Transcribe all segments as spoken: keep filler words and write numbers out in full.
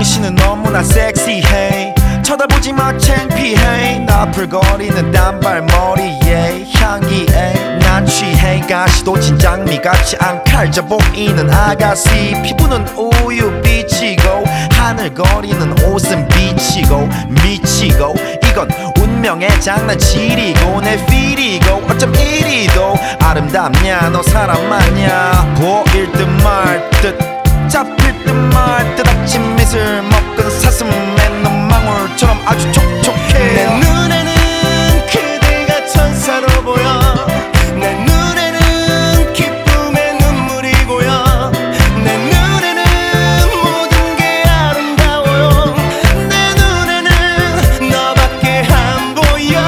당신은 너무나 섹시해 쳐다보지 마 창피해 나풀거리는 단발머리에 향기에 난 취해 가시도 진장미같이 안 칼져 보이는 아가씨 피부는 우유빛이고 하늘거리는 옷은 비치고 미치고 이건 운명의 장난치리고 내 필이고 어쩜 이리도 아름답냐 너 사람 맞냐 보일 듯 말 듯 잡힐 듯 말 듯 아침 미술 먹은 사슴의 눈망울처럼 아주 촉촉해 내 눈에는 그대가 천사로 보여 내 눈에는 기쁨의 눈물이 고여 내 눈에는 모든 게 아름다워요 내 눈에는 너밖에 안 보여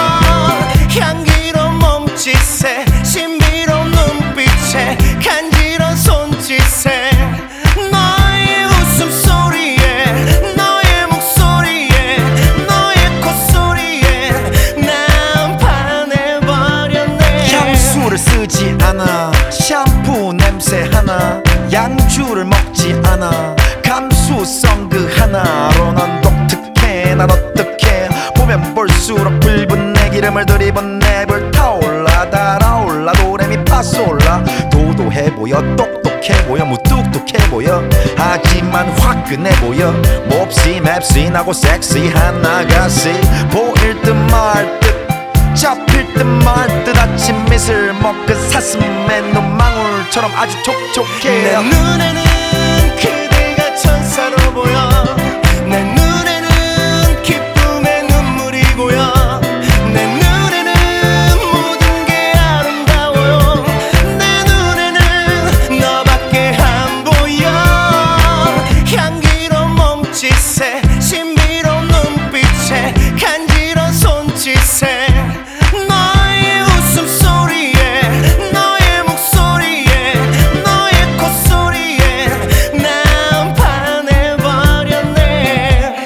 향기로운 몸짓에 신비로운 눈빛에 간지러운 손짓에 너의 웃음소리에 너의 목소리에 너의 콧소리에 난 반해버렸네 향수를 쓰지 않아 샴푸 냄새 하나 양주를 먹지 않아 감수성 그 하나로 넌 독특해 난 어떡해 보면 볼수록 붉은 내 기름을 들이붓네 불타올라 달아올라 도레미파솔라 도도해 보여 똑똑해 보여 무뚝뚝해 보여 하지만 화끈해 보여 몹시 맵신하고 섹시한 아가씨 보일 듯 말 듯 잡힐 듯 말 듯 아침 미술 먹은 사슴의 눈망울처럼 아주 촉촉해 내 눈에는 그대가 천사로 보여 내 눈에는 기쁨의 눈물이 고여 내 눈에는 모든 게 아름다워요 내 눈에는 너밖에 안 보여 향기로운 몸짓에 신비로운 눈빛에 간지러운 손짓에 너의 웃음소리에 너의 목소리에 너의 콧소리에 난 반해버렸네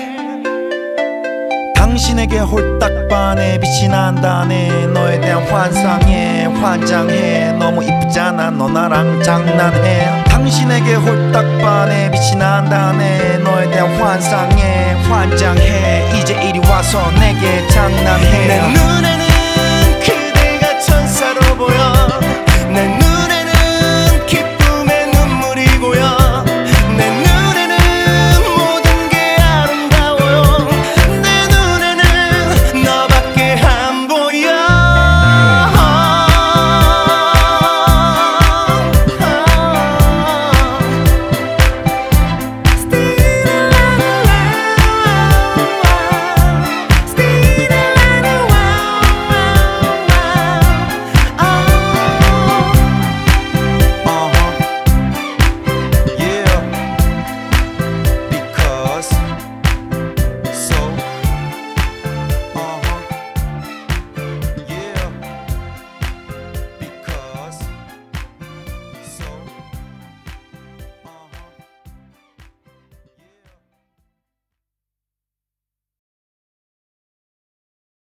당신에게 홀딱 반해 빛이 난다네 너에 대한 환상에 환장해 너무 이쁘잖아 너 나랑 장난해 당신에게 홀딱 반해 빛이 난다네 너에 대한 환상에 환장해 이제 이리 와서 내게 장난해 내 눈에는 그대가 천사로 보여 내 눈